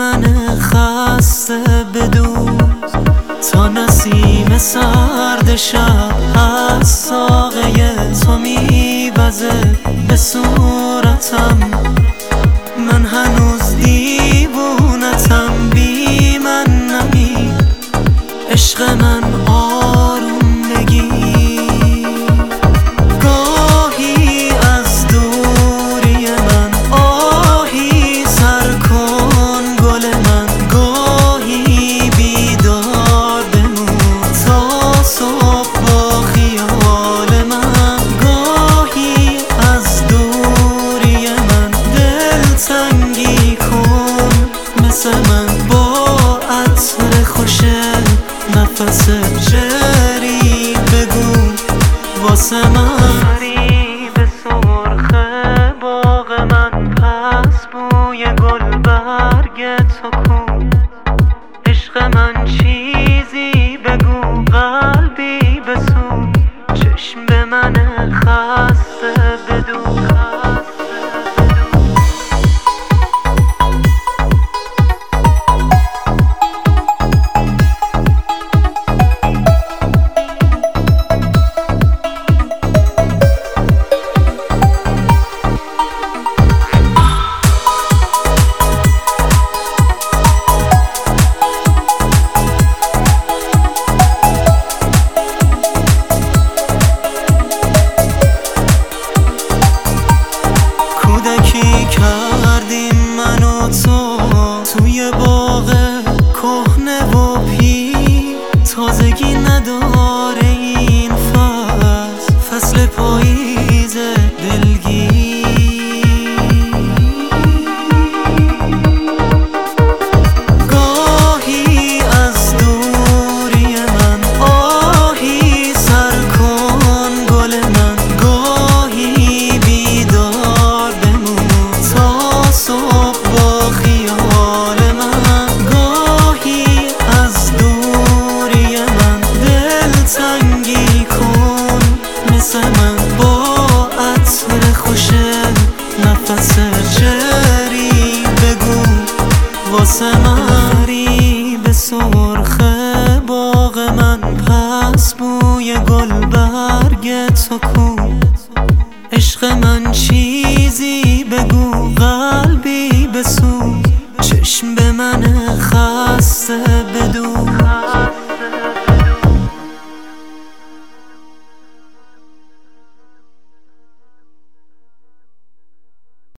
من خسته بدوز تا نسیم سرد شب از ساقه تو میوزه به صورتم. من هنوز دیوونتم، بی من نمی عشق من آروم بگیر. گاهی از دوری من آهی سر کن گل من، گاهی بیدار بمون تا صبح با خیال من. گاهی از دوری من دلتنگی کن مثل من با عطر خوش نفس شعری بگو واسه من. به سرخ باغ من پس بوی گل برگ تو کو. عشق من چیزی بگو قلبی بسو، چشم به من خسته بدو. کودکی کردیم من و تو توی باغ کهنه و پیر. تازگی نداره این فصل پاییز دلگیر. گاهی از دوری من آهی سر کن گل من، گاهی بیدار تا صبح با خیال من. گاهی از دوری من دلتنگی کن مثل من با عطر خوش نفس چری بگو واسه من. به سرخ باغ من پس بوی گل برگ تو کو. عشق من چیزی بگو قلبی بسو، چشم به من خسته بدو.